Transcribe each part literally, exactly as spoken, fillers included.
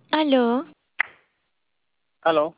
Aló, Aló,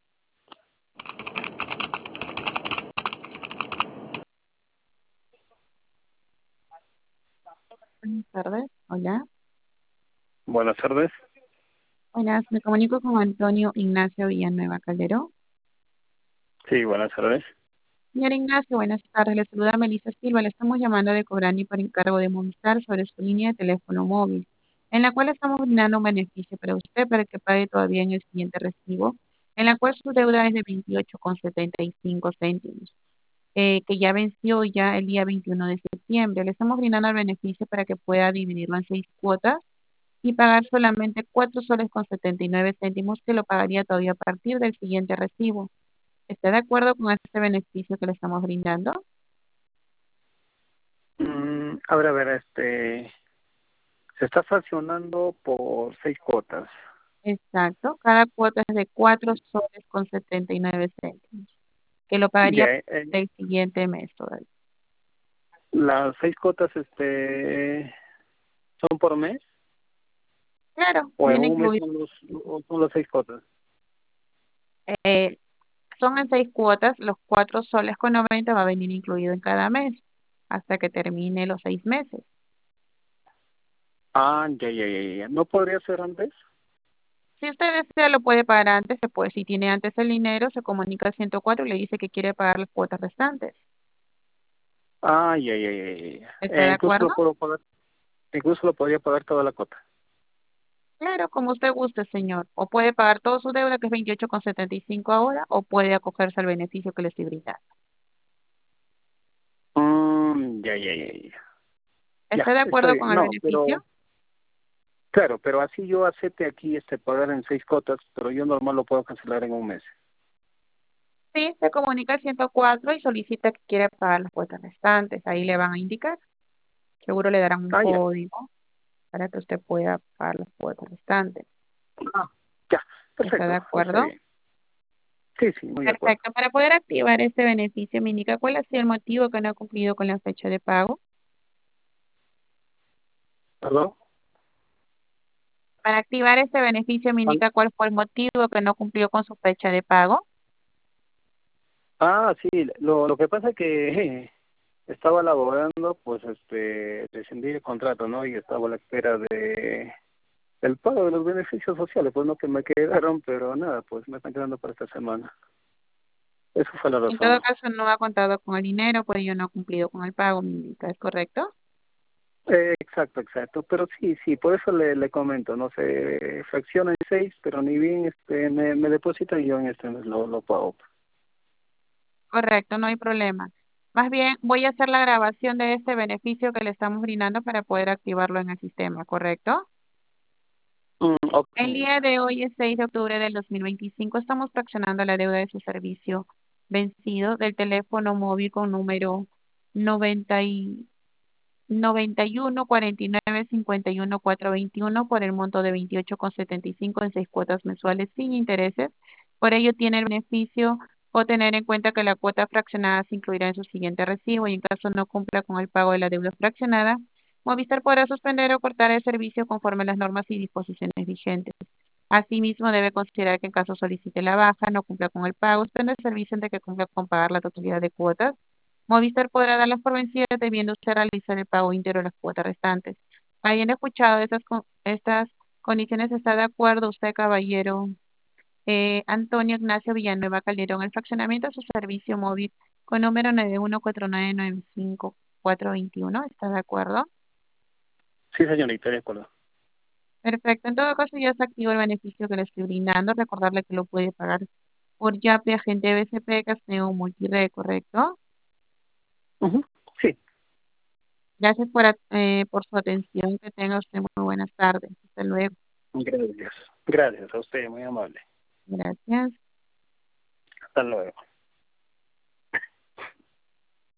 Buenas tardes. Hola. buenas tardes. Buenas, me comunico con Antonio Ignacio Villanueva Calderón. Sí, buenas tardes. Señor Ignacio, buenas tardes. Le saluda Melissa Silva. Le estamos llamando de Cobrani por encargo de Movistar sobre su línea de teléfono móvil, en la cual estamos brindando un beneficio para usted para que pague todavía en el siguiente recibo, en la cual su deuda es de veintiocho con setenta y cinco céntimos, eh, que ya venció ya el día veintiuno de septiembre. Le estamos brindando el beneficio para que pueda dividirlo en seis cuotas y pagar solamente cuatro soles con setenta y nueve céntimos, que lo pagaría todavía a partir del siguiente recibo. ¿Está de acuerdo con este beneficio que le estamos brindando? Mm, a ver, a ver, este, se está fraccionando por seis cuotas. Exacto. Cada cuota es de cuatro soles con setenta y nueve céntimos, que lo pagaría Ya, eh, eh, del siguiente mes todavía. las seis cuotas, este, son por mes Claro, o en viene un mes incluido. son los, o son las seis cuotas. eh, Son en seis cuotas, los cuatro soles con noventa va a venir incluido en cada mes hasta que termine los seis meses. Ah, ya, ya, ya, ya. ¿No podría ser antes? Si usted desea, lo puede pagar antes, se puede, si tiene antes el dinero, se comunica al ciento cuatro y le dice que quiere pagar las cuotas restantes. Ah, ya, ya, ya, ya, ya. ¿Está Eh, de incluso acuerdo? lo puedo pagar, incluso lo podría pagar toda la cuota. Claro, como usted guste, señor. O puede pagar toda su deuda, que es veintiocho con setenta y cinco ahora, o puede acogerse al beneficio que le estoy brindando. Mm, ya, ya, ya, ya. Ya, ¿Está de está acuerdo bien. con el No, pero, beneficio? claro, pero así yo acepte aquí, este, pagar en seis cuotas, pero yo normal lo puedo cancelar en un mes. Sí, se comunica al ciento cuatro y solicita que quiere pagar las cuotas restantes. Ahí le van a indicar. Seguro le darán un Ah, ya. código para que usted pueda pagar las cuotas restantes. Ah, ya, ¿Está de perfecto, está acuerdo? bien. Sí, sí, muy de acuerdo. Perfecto. Para poder activar este beneficio, me indica cuál ha sido el motivo que no ha cumplido con la fecha de pago. ¿Perdón? Para activar este beneficio, me Al- indica cuál fue el motivo que no cumplió con su fecha de pago. Ah, sí, lo, lo que pasa es que eh, estaba laborando, pues, este, rescindí el contrato, ¿no? Y estaba a la espera de el pago de los beneficios sociales, pues, no que me quedaron, pero nada, pues, me están quedando para esta semana. Esa fue la En todo razón. caso, no ha contado con el dinero, por ello no ha cumplido con el pago, me indica. ¿Es correcto? Eh, exacto, exacto. Pero sí, sí, por eso le, le comento, no sé, fracciona en seis, pero ni bien este me, me depositan y yo en este mes lo, lo pago. Correcto, no hay problema. Más bien, voy a hacer la grabación de este beneficio que le estamos brindando para poder activarlo en el sistema, ¿correcto? Mm, ok, El día señorita. de hoy es seis de octubre del dos mil veinticinco. Estamos fraccionando la deuda de su servicio vencido del teléfono móvil con número noventa y noventa y uno cuarenta y nueve cincuenta y uno cuatrocientos veintiuno por el monto de veintiocho con setenta y cinco en seis cuotas mensuales sin intereses. Por ello tiene el beneficio o tener en cuenta que la cuota fraccionada se incluirá en su siguiente recibo y en caso no cumpla con el pago de la deuda fraccionada, Movistar podrá suspender o cortar el servicio conforme a las normas y disposiciones vigentes. Asimismo, debe considerar que en caso solicite la baja, no cumpla con el pago, suspende el servicio antes que cumpla con pagar la totalidad de cuotas. Movistar podrá darlas por vencidas debiendo usted realizar el pago íntegro de las cuotas restantes. Habiendo escuchado estas, con- estas condiciones, ¿está de acuerdo usted, caballero eh, Antonio Ignacio Villanueva Calderón, el fraccionamiento de su servicio móvil con número nueve uno cuatro nueve nueve cinco cuatro dos uno? ¿Está de acuerdo? Sí, señorita, de acuerdo. Perfecto. En todo caso, ya se activó el beneficio que le estoy brindando. Recordarle que lo puede pagar por Yape, agente B C P, Casneo, Multired, ¿correcto? Ujú, sí, Gracias por, at- eh, por su atención. Que tenga usted muy buenas tardes. Hasta luego. gracias. Gracias a usted, muy amable. Gracias. Hasta luego.